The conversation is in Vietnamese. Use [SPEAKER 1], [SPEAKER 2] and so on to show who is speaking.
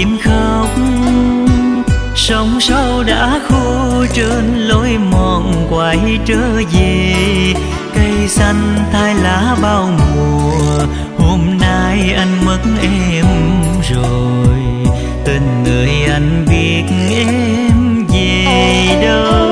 [SPEAKER 1] chim khóc. Sóng sau đã khô trên lối mòn quay trở về, cây xanh thay lá bao mùa. Hôm nay anh mất em rồi, tình người anh biết em về đâu.